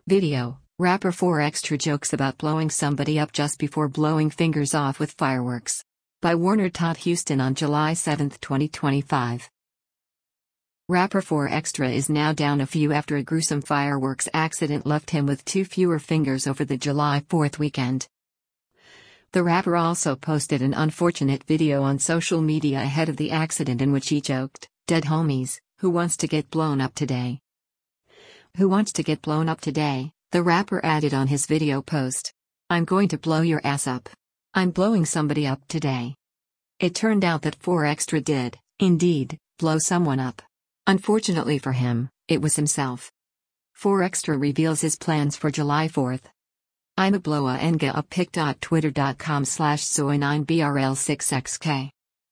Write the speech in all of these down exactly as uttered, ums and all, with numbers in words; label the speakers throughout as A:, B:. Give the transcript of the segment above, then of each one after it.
A: Video, rapper four Extra jokes about blowing somebody up just before blowing fingers off with fireworks. By Warner Todd Houston on July seventh, twenty twenty-five. Rapper four Extra is now down a few after a gruesome fireworks accident left him with two fewer fingers over the July fourth weekend. The rapper also posted an unfortunate video on social media ahead of the accident in which he joked, "Dead homies, who wants to get blown up today?" Who wants to get blown up today? The rapper added on his video post. "I'm going to blow your ass up. I'm blowing somebody up today." It turned out that four Extra did, indeed, blow someone up. Unfortunately for him, it was himself. four Extra reveals his plans for July fourth. "I'm a blowa enga up pic.twitter.com slash soy nine brl six xk.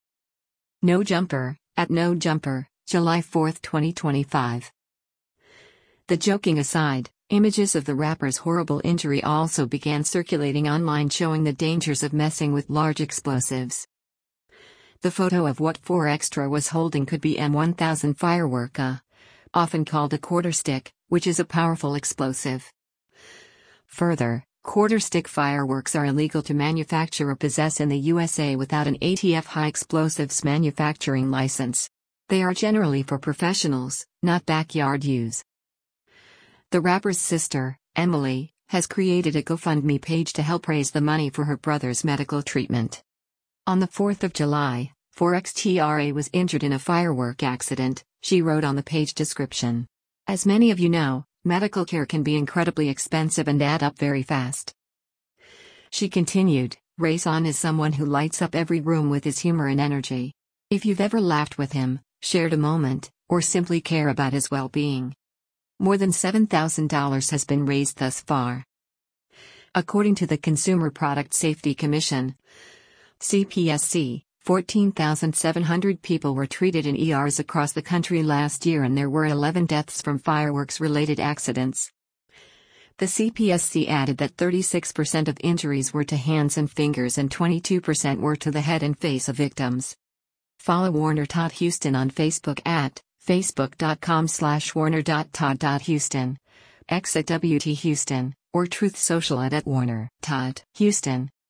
A: No Jumper, at No Jumper, July fourth, twenty twenty-five. The joking aside, images of the rapper's horrible injury also began circulating online showing the dangers of messing with large explosives. The photo of what four Extra was holding could be M one thousand firework, uh, often called a quarter stick, which is a powerful explosive. Further, quarter stick fireworks are illegal to manufacture or possess in the U S A without an A T F high explosives manufacturing license. They are generally for professionals, not backyard use. The rapper's sister, Emily, has created a GoFundMe page to help raise the money for her brother's medical treatment. On the fourth of July, four Extra was injured in a firework accident, she wrote on the page description. "As many of you know, medical care can be incredibly expensive and add up very fast." She continued, "Race on is someone who lights up every room with his humor and energy. If you've ever laughed with him, shared a moment, or simply care about his well-being." More than seven thousand dollars has been raised thus far. According to the Consumer Product Safety Commission, C P S C, fourteen thousand seven hundred people were treated in E Rs across the country last year and there were eleven deaths from fireworks-related accidents. The C P S C added that thirty-six percent of injuries were to hands and fingers and twenty-two percent were to the head and face of victims. Follow Warner Todd Houston on Facebook at facebook.com slash warner.todd.houston, X at W T Houston, or Truth Social at, at Warner Todd Houston.